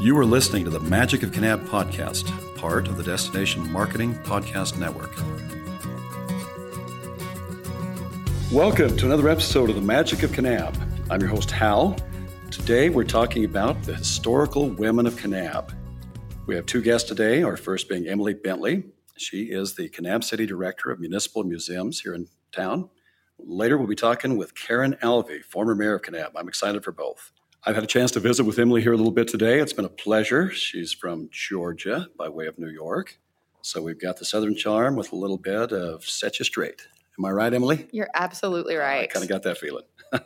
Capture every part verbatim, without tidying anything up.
You are listening to the Magic of Kanab podcast, part of the Destination Marketing Podcast Network. Welcome to another episode of the Magic of Kanab. I'm your host, Hal. Today, we're talking about the historical women of Kanab. We have two guests today, our first being Emily Bentley. She is the Kanab City Director of Municipal Museums here in town. Later, we'll be talking with Karen Alvey, former mayor of Kanab. I'm excited for both. I've had a chance to visit with Emily here a little bit today. It's been a pleasure. She's from Georgia by way of New York. So we've got the Southern charm with a little bit of set you straight. Am I right, Emily? You're absolutely right. I kind of got that feeling.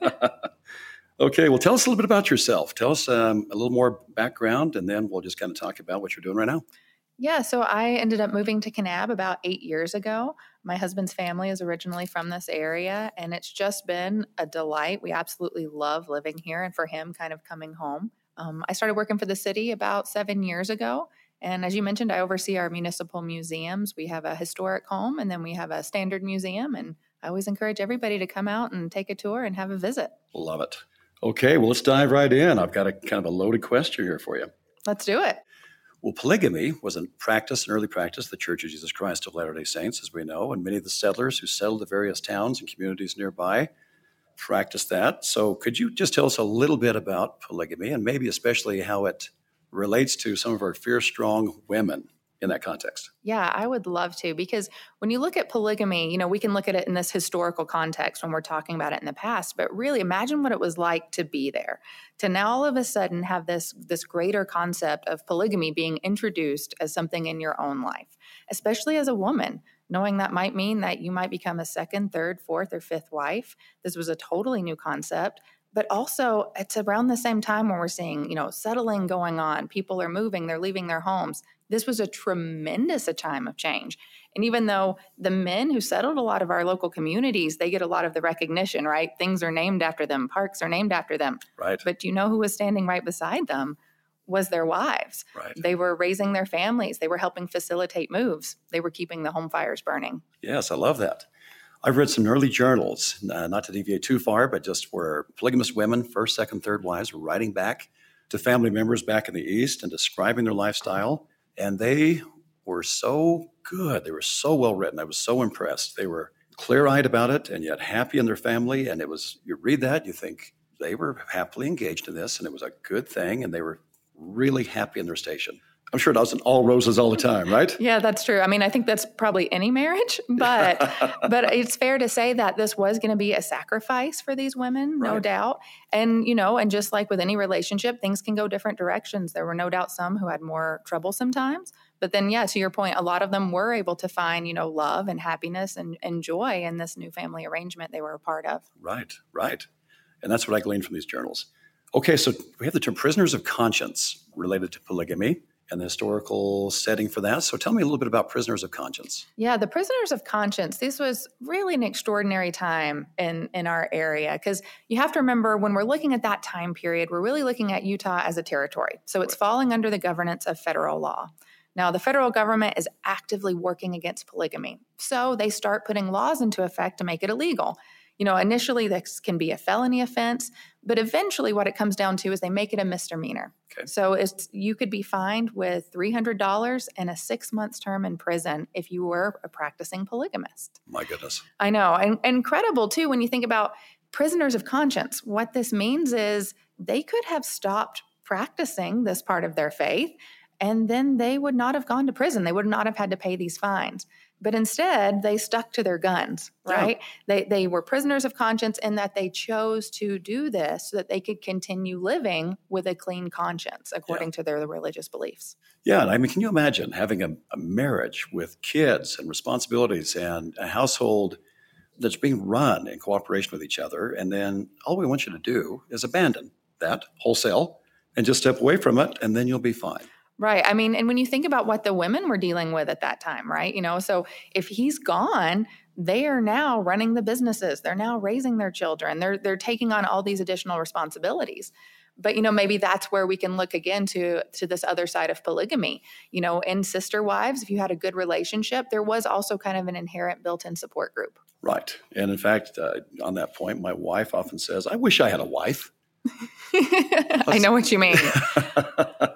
Okay, well, tell us a little bit about yourself. Tell us um, a little more background, and then we'll just kind of talk about what you're doing right now. Yeah, so I ended up moving to Kanab about eight years ago. My husband's family is originally from this area, and it's just been a delight. We absolutely love living here, and for him, kind of coming home. Um, I started working for the city about seven years ago, and as you mentioned, I oversee our municipal museums. We have a historic home, and then we have a standard museum, and I always encourage everybody to come out and take a tour and have a visit. Love it. Okay, well, let's dive right in. I've got a kind of a loaded question here for you. Let's do it. Well, polygamy was a practice, an early practice of the Church of Jesus Christ of Latter-day Saints, as we know, and many of the settlers who settled the various towns and communities nearby practiced that. So could you just tell us a little bit about polygamy and maybe especially how it relates to some of our fierce-strong women in that context? Yeah, I would love to, because when you look at polygamy, you know, we can look at it in this historical context when we're talking about it in the past, but really imagine what it was like to be there, to now all of a sudden have this, this greater concept of polygamy being introduced as something in your own life, especially as a woman, knowing that might mean that you might become a second, third, fourth, or fifth wife. This was a totally new concept. But also, it's around the same time when we're seeing, you know, settling going on. People are moving, they're leaving their homes. This was a tremendous a time of change. And even though the men who settled a lot of our local communities, they get a lot of the recognition, right? Things are named after them. Parks are named after them. Right. But you know who was standing right beside them was their wives. Right. They were raising their families. They were helping facilitate moves. They were keeping the home fires burning. Yes, I love that. I've read some early journals, uh, not to deviate too far, but just where polygamous women, first, second, third wives, were writing back to family members back in the East and describing their lifestyle. And they were so good. They were so well written. I was so impressed. They were clear-eyed about it and yet happy in their family. And it was, you read that, you think they were happily engaged in this and it was a good thing. And they were really happy in their station. I'm sure it wasn't all roses all the time, right? Yeah, that's true. I mean, I think that's probably any marriage, but but it's fair to say that this was going to be a sacrifice for these women, no Right. doubt. And, you know, and just like with any relationship, things can go different directions. There were no doubt some who had more trouble sometimes. But then, yeah, to your point, a lot of them were able to find, you know, love and happiness and, and joy in this new family arrangement they were a part of. Right, right. And that's what I gleaned from these journals. Okay, so we have the term prisoners of conscience related to polygamy and the historical setting for that. So tell me a little bit about prisoners of conscience. Yeah, the prisoners of conscience, this was really an extraordinary time in, in our area, because you have to remember when we're looking at that time period, we're really looking at Utah as a territory. So it's falling under the governance of federal law. Now, the federal government is actively working against polygamy. So they start putting laws into effect to make it illegal. You know, initially this can be a felony offense, but eventually what it comes down to is they make it a misdemeanor. Okay. So it's, you could be fined with three hundred dollars and a six months term in prison if you were a practicing polygamist. My goodness. I know. And incredible, too, when you think about prisoners of conscience. What this means is they could have stopped practicing this part of their faith, and then they would not have gone to prison. They would not have had to pay these fines. But instead, they stuck to their guns, right? Yeah. They they were prisoners of conscience in that they chose to do this so that they could continue living with a clean conscience according yeah. to their religious beliefs. Yeah, I mean, can you imagine having a, a marriage with kids and responsibilities and a household that's being run in cooperation with each other, and then all we want you to do is abandon that wholesale and just step away from it, and then you'll be fine. Right. I mean, and when you think about what the women were dealing with at that time, right? You know, so if he's gone, they are now running the businesses. They're now raising their children. They're they're taking on all these additional responsibilities. But, you know, maybe that's where we can look again to, to this other side of polygamy. You know, in sister wives, if you had a good relationship, there was also kind of an inherent built-in support group. Right. And in fact, uh, on that point, my wife often says, I wish I had a wife. I know what you mean.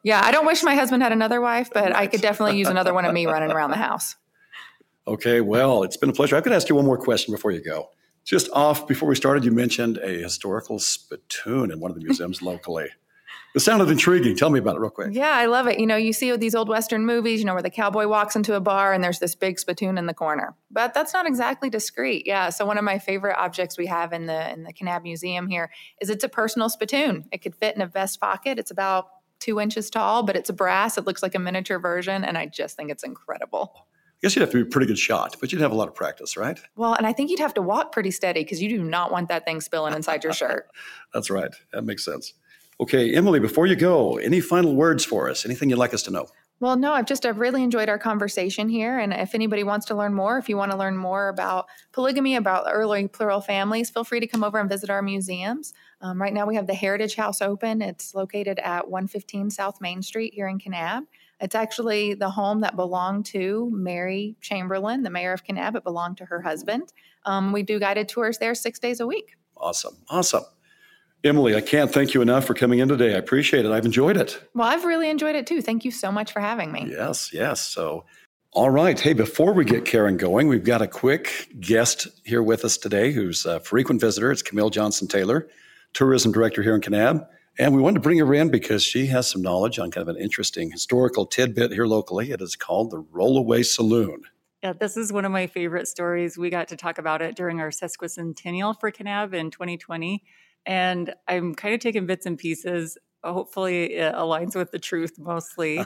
Yeah, I don't wish my husband had another wife, but right. I could definitely use another one of me running around the house. Okay, well, it's been a pleasure. I'm going to ask you one more question before you go. Just off, before we started, you mentioned a historical spittoon in one of the museums locally. It sounded intriguing. Tell me about it real quick. Yeah, I love it. You know, you see these old Western movies, you know, where the cowboy walks into a bar and there's this big spittoon in the corner. But that's not exactly discreet. Yeah, so one of my favorite objects we have in the in the Kanab Museum here is it's a personal spittoon. It could fit in a vest pocket. It's about two inches tall, but it's a brass. It looks like a miniature version, and I just think it's incredible. I guess you'd have to be a pretty good shot, but you'd have a lot of practice, right? Well, and I think you'd have to walk pretty steady because you do not want that thing spilling inside your shirt. That's right. That makes sense. Okay, Emily, before you go, any final words for us? Anything you'd like us to know? Well, no, I've just I've really enjoyed our conversation here. And if anybody wants to learn more, if you want to learn more about polygamy, about early plural families, feel free to come over and visit our museums. Um, right now we have the Heritage House open. It's located at one fifteen South Main Street here in Kanab. It's actually the home that belonged to Mary Chamberlain, the mayor of Kanab. It belonged to her husband. Um, we do guided tours there six days a week. Awesome. Awesome. Emily, I can't thank you enough for coming in today. I appreciate it. I've enjoyed it. Well, I've really enjoyed it too. Thank you so much for having me. Yes, yes. So, all right. Hey, before we get Karen going, we've got a quick guest here with us today who's a frequent visitor. It's Camille Johnson-Taylor, tourism director here in Kanab. And we wanted to bring her in because she has some knowledge on kind of an interesting historical tidbit here locally. It is called the Rollaway Saloon. Yeah, this is one of my favorite stories. We got to talk about it during our sesquicentennial for Kanab in twenty twenty. And I'm kind of taking bits and pieces. Hopefully it aligns with the truth mostly.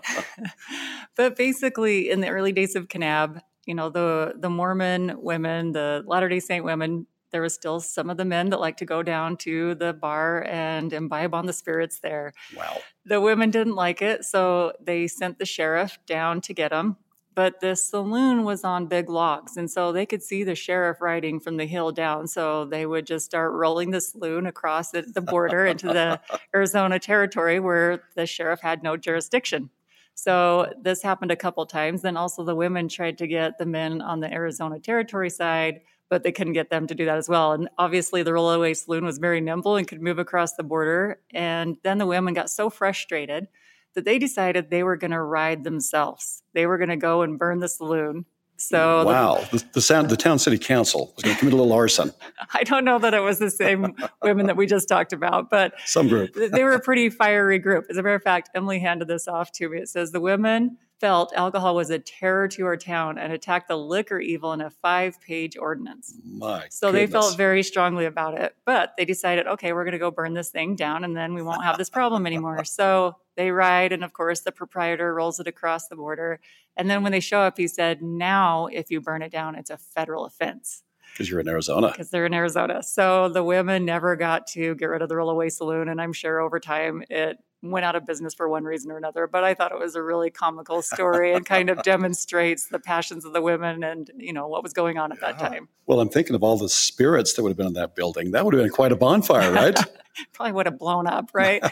But basically, in the early days of Kanab, you know, the, the Mormon women, the Latter-day Saint women, there was still some of the men that like to go down to the bar and imbibe on the spirits there. Wow. The women didn't like it, so they sent the sheriff down to get them. But the saloon was on big logs, and so they could see the sheriff riding from the hill down. So they would just start rolling the saloon across the, the border into the Arizona territory where the sheriff had no jurisdiction. So this happened a couple times. Then also the women tried to get the men on the Arizona territory side, but they couldn't get them to do that as well. And obviously the Rollaway Saloon was very nimble and could move across the border. And then the women got so frustrated that they decided they were going to ride themselves. They were going to go and burn the saloon. So wow, the, the, sound, the town city council was going to commit a little arson. I don't know that it was the same women that we just talked about, but some group. They were a pretty fiery group. As a matter of fact, Emily handed this off to me. It says the women felt alcohol was a terror to our town and attacked the liquor evil in a five-page ordinance. My so goodness. They felt very strongly about it, but they decided, okay, we're going to go burn this thing down and then we won't have this problem anymore. So they ride, and of course the proprietor rolls it across the border. And then when they show up, he said, now if you burn it down, it's a federal offense. Because you're in Arizona. Because they're in Arizona. So the women never got to get rid of the Rollaway Saloon, and I'm sure over time it went out of business for one reason or another. But I thought it was a really comical story and kind of demonstrates the passions of the women and, you know, what was going on at that yeah. time. Well, I'm thinking of all the spirits that would have been in that building. That would have been quite a bonfire, right? Probably would have blown up, right?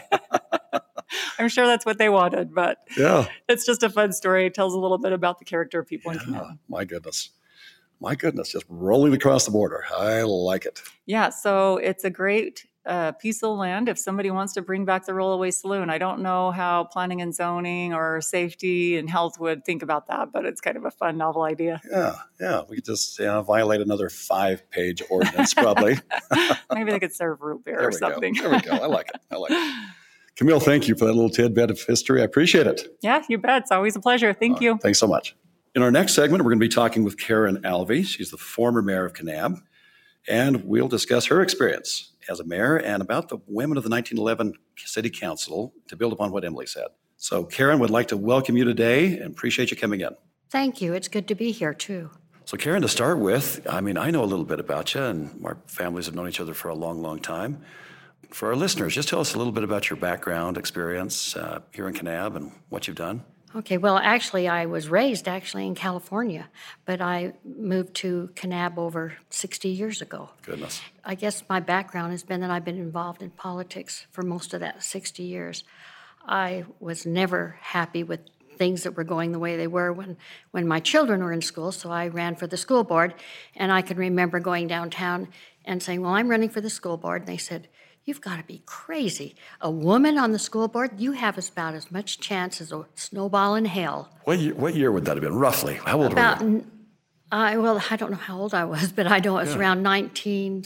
I'm sure that's what they wanted, but yeah, it's just a fun story. It tells a little bit about the character of people yeah, in Kanab. My goodness. My goodness, just rolling across the border. I like it. Yeah, so it's a great uh, piece of land if somebody wants to bring back the Rollaway Saloon. I don't know how planning and zoning or safety and health would think about that, but it's kind of a fun, novel idea. Yeah, yeah. We could just you know, violate another five-page ordinance, probably. Maybe they could serve root beer there or something. Go. There we go. I like it. I like it. Camille, thank you for that little tidbit of history. I appreciate it. Yeah, you bet. It's always a pleasure. Thank uh, you. Thanks so much. In our next segment, we're going to be talking with Karen Alvey. She's the former mayor of Kanab, and we'll discuss her experience as a mayor and about the women of the nineteen eleven City Council to build upon what Emily said. So, Karen, would like to welcome you today and appreciate you coming in. Thank you. It's good to be here, too. So, Karen, to start with, I mean, I know a little bit about you, and our families have known each other for a long, long time. For our listeners, just tell us a little bit about your background, experience uh, here in Kanab and what you've done. Okay, well, actually, I was raised actually in California, but I moved to Kanab over sixty years ago. Goodness. I guess my background has been that I've been involved in politics for most of that sixty years. I was never happy with things that were going the way they were when, when my children were in school, so I ran for the school board, and I can remember going downtown and saying, well, I'm running for the school board, and they said, you've got to be crazy. A woman on the school board, you have about as much chance as a snowball in hell. What year, what year would that have been, roughly? How old about, were you? I, well, I don't know how old I was, but I know it was Yeah. around nineteen,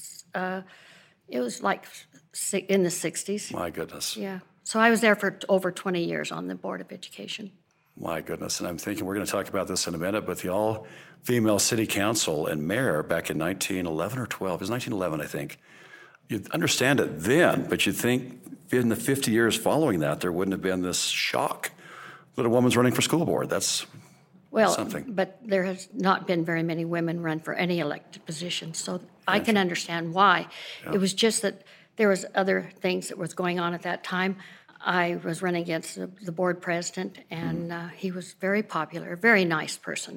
uh, it was like si- in the sixties. My goodness. Yeah. So I was there for t- over twenty years on the Board of Education. My goodness. And I'm thinking we're going to talk about this in a minute, but the all-female city council and mayor back in nineteen eleven or twelve, it was nineteen eleven, I think. You'd understand it then, but you'd think in the fifty years following that, there wouldn't have been this shock that a woman's running for school board. That's Well, something. but there has not been very many women run for any elected position, so I can understand why. It was just that there was other things that was going on at that time. I was running against the, the board president, and uh, he was very popular, a very nice person,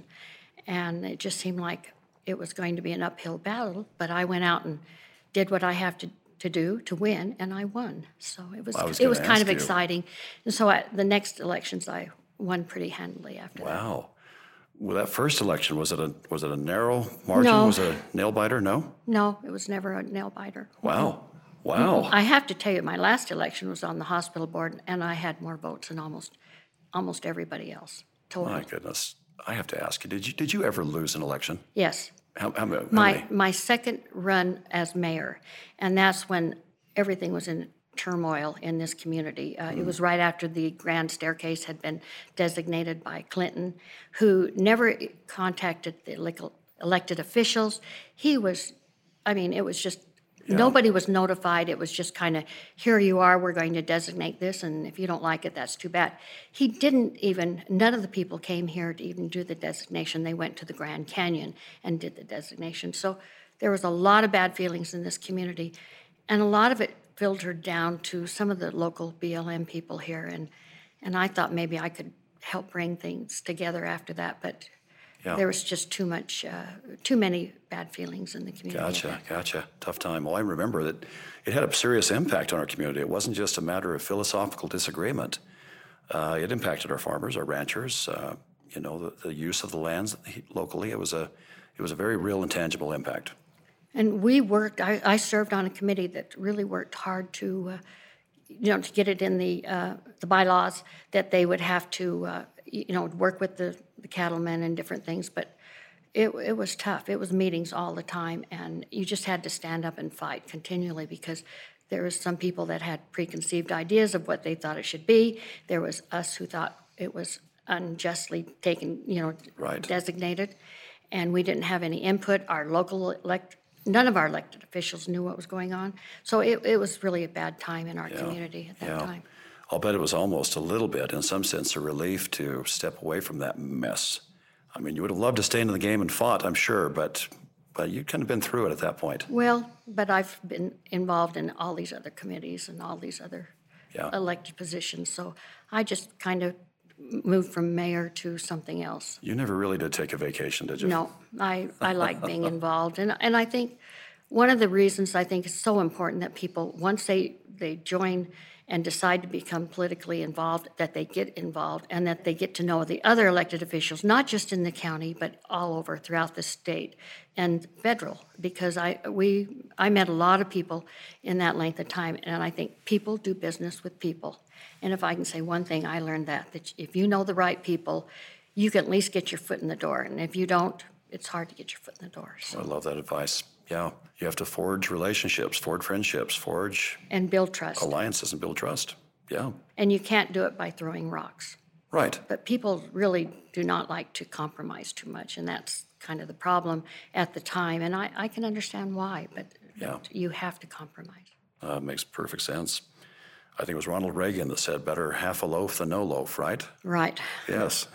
and it just seemed like it was going to be an uphill battle. But I went out and did what I have to, to do to win, and I won. So it was, I was it was gonna kind ask of you. exciting. And so at the next elections, I won pretty handily after that. Wow. Well, that first election, was it a was it a narrow margin? No. Was it a nail biter? No? No, it was never a nail biter. Wow. Wow. I have to tell you, my last election was on the hospital board, and I had more votes than almost almost everybody else. Total. My goodness. I have to ask you, did you did you ever lose an election? Yes. How, how, how My many? my second run as mayor, and that's when everything was in turmoil in this community. Uh, It was right after the grand staircase had been designated by Clinton, who never contacted the elec- elected officials. He was, I mean, it was just, nobody was notified. It was just kind of, here you are, we're going to designate this, and if you don't like it, that's too bad. He didn't even, none of the people came here to even do the designation. They went to the Grand Canyon and did the designation. So there was a lot of bad feelings in this community, and a lot of it filtered down to some of the local B L M people here, and and I thought maybe I could help bring things together after that, but Yeah. there was just too much, uh, too many bad feelings in the community. Gotcha, gotcha. Tough time. Well, I remember that it had a serious impact on our community. It wasn't just a matter of philosophical disagreement. Uh, it impacted our farmers, our ranchers, uh, you know, the, the use of the lands locally. It was a, it was a very real and tangible impact. And we worked, I, I served on a committee that really worked hard to, uh, you know, to get it in the uh, the bylaws that they would have to, uh, you know, work with the, the cattlemen and different things. But it, it was tough. It was meetings all the time, and you just had to stand up and fight continually because there was some people that had preconceived ideas of what they thought it should be. There was us who thought it was unjustly taken, you know, Right. designated, and we didn't have any input. Our local elect, none of our elected officials knew what was going on. So it, it was really a bad time in our community at that Yeah. time. I'll bet it was almost a little bit, in some sense, a relief to step away from that mess. I mean, you would have loved to stay in the game and fought, I'm sure, but but you'd kind of been through it at that point. Well, but I've been involved in all these other committees and all these other Yeah. elected positions. So I just kind of moved from mayor to something else. You never really did take a vacation, did you? No, I, I like being involved. And, and I think one of the reasons I think it's so important that people, once they, they join and decide to become politically involved, that they get involved and that they get to know the other elected officials, not just in the county, but all over throughout the state and federal. Because I, we, I met a lot of people in that length of time, and I think people do business with people. And if I can say one thing, I learned that, that if you know the right people, you can at least get your foot in the door. And if you don't, it's hard to get your foot in the door. So. I love that advice. Yeah. You have to forge relationships, forge friendships, forge And build trust. alliances and build trust. Yeah. And you can't do it by throwing rocks. Right. But people really do not like to compromise too much, and that's kind of the problem at the time. And I, I can understand why, but Yeah. you have to compromise. Uh, makes perfect sense. I think it was Ronald Reagan that said, better half a loaf than no loaf, right? Right. Yes.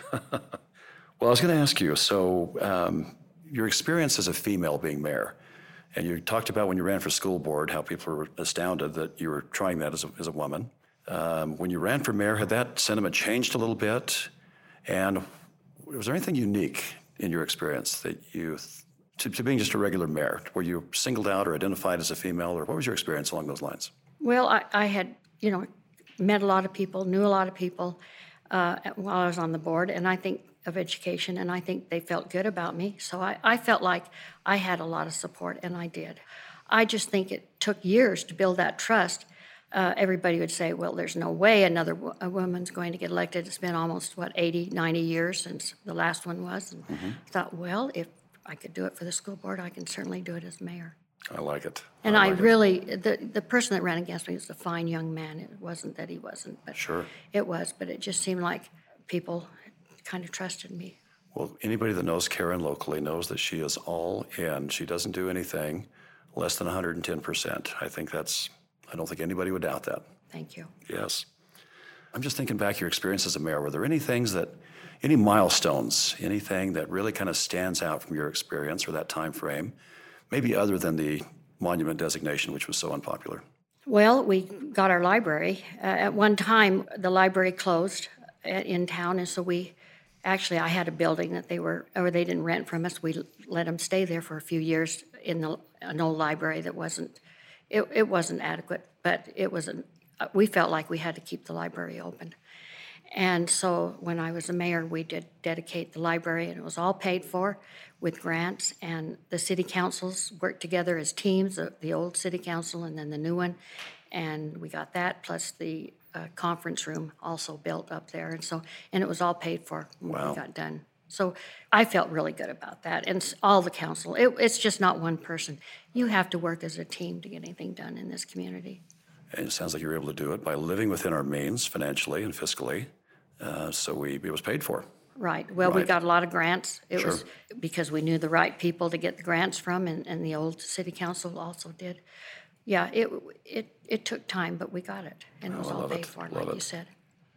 Well, I was going to ask you, so um, your experience as a female being mayor, and you talked about when you ran for school board, how people were astounded that you were trying that as a, as a woman. Um, when you ran for mayor, had that sentiment changed a little bit? And was there anything unique in your experience that you, to, to being just a regular mayor, were you singled out or identified as a female, or what was your experience along those lines? Well, I, I had, you know, met a lot of people, knew a lot of people uh, while I was on the board, and I think of education, and I think they felt good about me. So I, I felt like I had a lot of support, and I did. I just think it took years to build that trust. Uh, everybody would say, well, there's no way another wo- a woman's going to get elected. It's been almost, what, eighty, ninety years since the last one was. And mm-hmm. I thought, well, if I could do it for the school board, I can certainly do it as mayor. I like it. And I, I, like really, the the person that ran against me was a fine young man. It wasn't that he wasn't, but Sure. it was. But it just seemed like people kind of trusted me. Well, anybody that knows Karen locally knows that she is all in. She doesn't do anything less than one hundred ten percent. I think that's, I don't think anybody would doubt that. Thank you. Yes. I'm just thinking back your experience as a mayor. Were there any things that, any milestones, anything that really kind of stands out from your experience or that time frame, maybe other than the monument designation, which was so unpopular? Well, we got our library. Uh, at one time, the library closed uh, in town, and so we, actually, I had a building that they were, or they didn't rent from us. We let them stay there for a few years in the, an old library that wasn't, it, it wasn't adequate, but it was, an, uh, we felt like we had to keep the library open. And so when I was a mayor, we did dedicate the library, and it was all paid for with grants, and the city councils worked together as teams, the, the old city council and then the new one, and we got that, plus the uh, conference room also built up there, and so, and it was all paid for when Wow. we got done. So I felt really good about that, and s- all the council. It, it's just not one person. You have to work as a team to get anything done in this community. And it sounds like you were able to do it by living within our means financially and fiscally. Uh, so we it was paid for. Right. Well, we Right. got a lot of grants. It Sure. was because we knew the right people to get the grants from, and, and the old city council also did. Yeah, it it it took time, but we got it, and it was Oh, I all love paid it. for, Love like it. you said.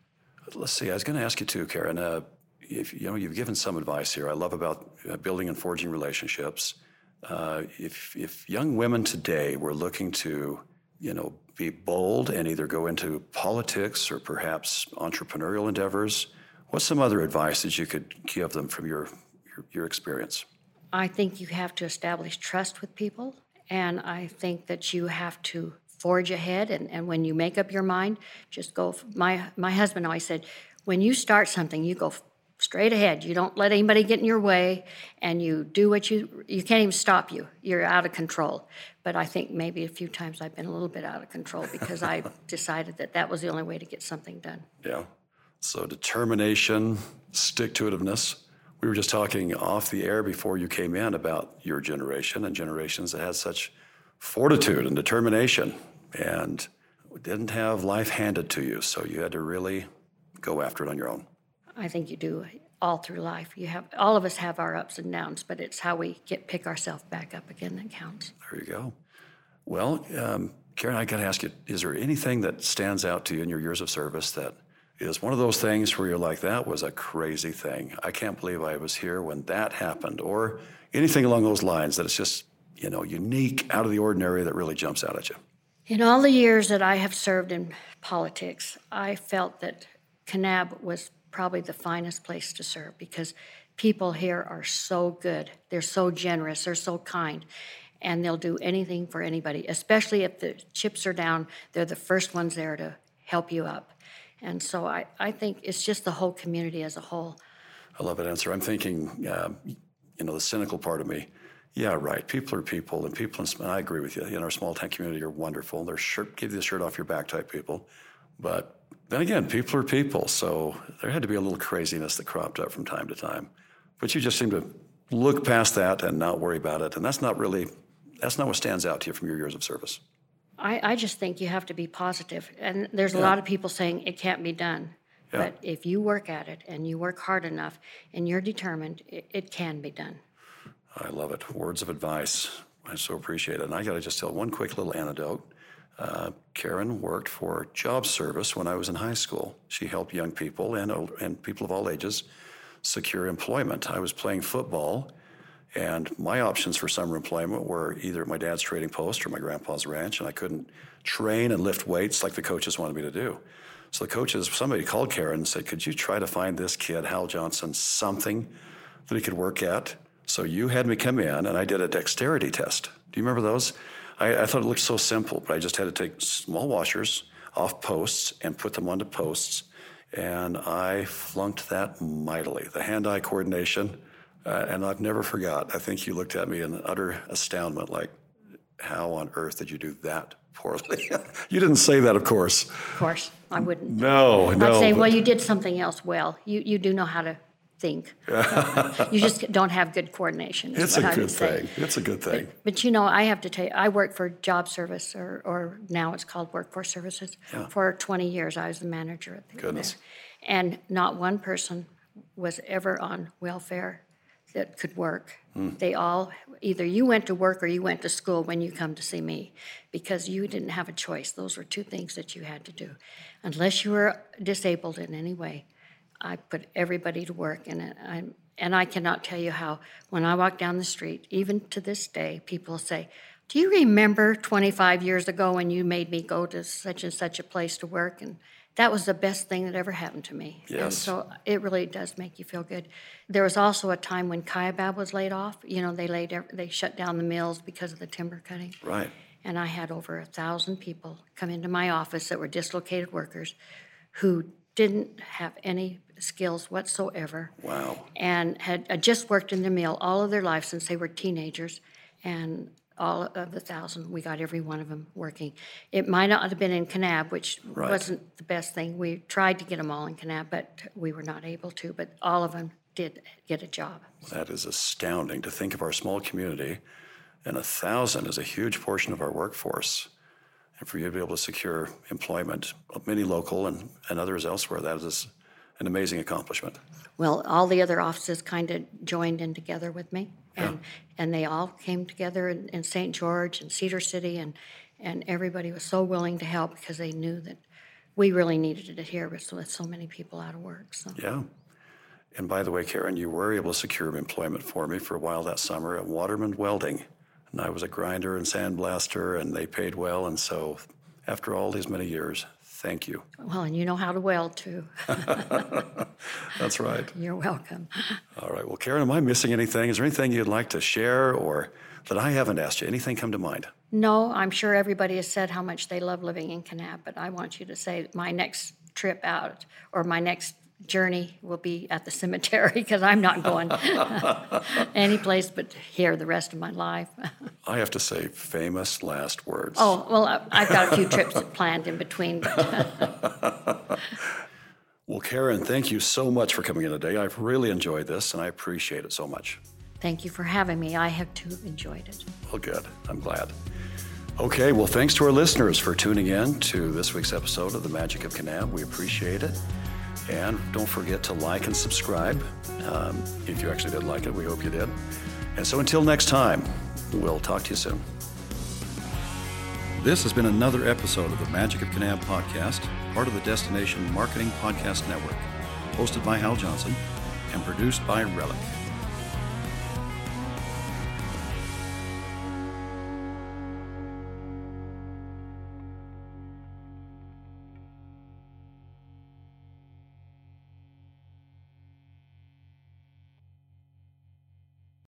Let's see. I was going to ask you too, Karen. Uh, if you know, you've given some advice here. I love about uh, building and forging relationships. Uh, if if young women today were looking to, you know, be bold and either go into politics or perhaps entrepreneurial endeavors, what's some other advice that you could give them from your your, your experience? I think you have to establish trust with people, and I think that you have to forge ahead, and, and when you make up your mind, just go. f- My, my husband always said, when you start something, you go f- straight ahead. You don't let anybody get in your way, and you do what you, you can't even stop you. You're out of control. But I think maybe a few times I've been a little bit out of control because I decided that that was the only way to get something done. Yeah. So determination, stick-to-itiveness. We were just talking off the air before you came in about your generation and generations that had such fortitude and determination and didn't have life handed to you. So you had to really go after it on your own. I think you do all through life. You have all of us have our ups and downs, but it's how we get pick ourselves back up again that counts. There you go. Well, um, Karen, I got to ask you, is there anything that stands out to you in your years of service that is one of those things where you're like, that was a crazy thing. I can't believe I was here when that happened, or anything along those lines that it's just, you know, unique, out of the ordinary that really jumps out at you? In all the years that I have served in politics, I felt that Kanab was probably the finest place to serve because people here are so good. They're so generous. They're so kind. And they'll do anything for anybody, especially if the chips are down. They're the first ones there to help you up. And so I, I think it's just the whole community as a whole. I love that answer. I'm thinking, um, you know, the cynical part of me. Yeah, right. People are people, and people. In, I agree with you. In our small town community, are wonderful. They're shirt, give you the shirt off your back type people. But then again, people are people. So there had to be a little craziness that cropped up from time to time. But you just seem to look past that and not worry about it. And that's not really, that's not what stands out to you from your years of service. I, I just think you have to be positive. And there's a Yeah. lot of people saying it can't be done. Yeah. But if you work at it and you work hard enough and you're determined, it, it can be done. I love it. Words of advice. I so appreciate it. And I got to just tell one quick little anecdote. Uh, Karen worked for Job Service when I was in high school. She helped young people and, old, and people of all ages secure employment. I was playing football, and my options for summer employment were either at my dad's trading post or my grandpa's ranch, and I couldn't train and lift weights like the coaches wanted me to do. So the coaches, somebody called Karen and said, could you try to find this kid, Hal Johnson, something that he could work at? So you had me come in, and I did a dexterity test. Do you remember those? I, I thought it looked so simple, but I just had to take small washers off posts and put them onto posts, and I flunked that mightily. The hand-eye coordination, uh, and I've never forgot. I think you looked at me in utter astoundment, like, how on earth did you do that poorly? You didn't say that, of course. Of course, I wouldn't. No, no. I'd say, but- well, you did something else well. You you do know how to think. You just don't have good coordination. is It's what a I good would say. thing. It's a good thing. But, but you know, I have to tell you, I worked for Job Service, or, or now it's called Workforce Services, Yeah. for twenty years. I was the manager at the Goodness. there. And not one person was ever on welfare that could work. Hmm. They all, either you went to work or you went to school when you come to see me, because you didn't have a choice. Those were two things that you had to do. Unless you were disabled in any way, I put everybody to work, and it, I'm, and I cannot tell you how, when I walk down the street, even to this day, people say, do you remember twenty-five years ago when you made me go to such and such a place to work? And that was the best thing that ever happened to me. Yes. And so it really does make you feel good. There was also a time when Kiabab was laid off. You know, they laid ev- they shut down the mills because of the timber cutting. Right. And I had over a thousand people come into my office that were dislocated workers who didn't have any skills whatsoever. Wow. And had uh, just worked in the mill all of their life since they were teenagers. And all of the thousand, we got every one of them working. It might not have been in Kanab, which Right. wasn't the best thing. We tried to get them all in Kanab, but we were not able to. But all of them did get a job. That is astounding to think of our small community, and a thousand is a huge portion of our workforce. And for you to be able to secure employment, many local and, and others elsewhere, that is an amazing accomplishment. Well, all the other offices kind of joined in together with me, and and they all came together in, in Saint George and Cedar City, and and everybody was so willing to help because they knew that we really needed it here with, with so many people out of work. So Yeah. And by the way, Karen, you were able to secure employment for me for a while that summer at Waterman Welding. And I was a grinder and sandblaster, and they paid well. And so after all these many years, thank you. well, and you know how to weld too. That's right. You're welcome. All right. Well, Karen, am I missing anything? Is there anything you'd like to share or that I haven't asked you? Anything come to mind? No, I'm sure everybody has said how much they love living in Kanab, but I want you to say my next trip out or my next journey will be at the cemetery, because I'm not going any place but here the rest of my life. I have to say, famous last words. Oh, well, I- I've got a few trips planned in between, but Well, Karen, thank you so much for coming in today. I've really enjoyed this, and I appreciate it so much. thank you for having me. I have too enjoyed it. Well, good. I'm glad. Okay, well, thanks to our listeners for tuning in to this week's episode of The Magic of Kanab. We appreciate it. And don't forget to like and subscribe. Um, if you actually did like it, we hope you did. And so until next time, we'll talk to you soon. This has been another episode of the Magic of Kanab podcast, part of the Destination Marketing Podcast Network, hosted by Hal Johnson and produced by Relic.